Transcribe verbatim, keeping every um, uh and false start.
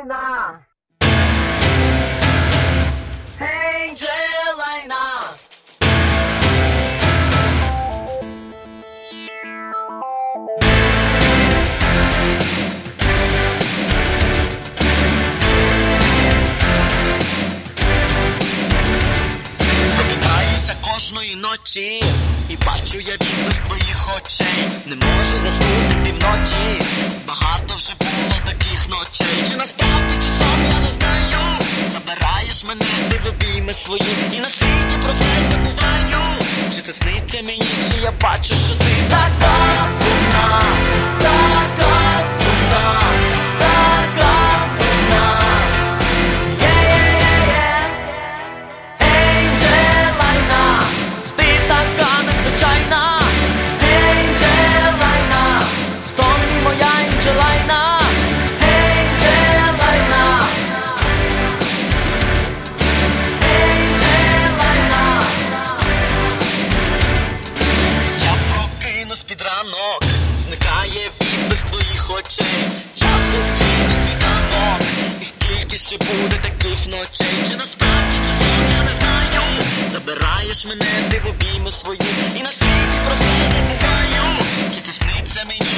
Angelina. Angelina. Прокидаюся кожної ночі і бачу я відблиск твоїх очей. Не можу заснути півночі, багато вже було таких ночей. Чи насправді чи сон, я не знаю. Забираєш мене ти в обійми свої, і на світі про все забуваю. Чи це сниться мені, чи я бачу, що ти така сумна, така сумна, така сумна. Angelina, ти така незвичайна. Angelina, сон і моя Angelina. Angelina, Angelina. Я прокинусь під ранок, зникає відблиск твоїх очей. Я зустріну світанок, і скільки ще буде таких ночей. Чи насправді чи сон, я не знаю. Забираєш мене ти в обійми свої, і на світі про все забуваю. Чи це сниться мені,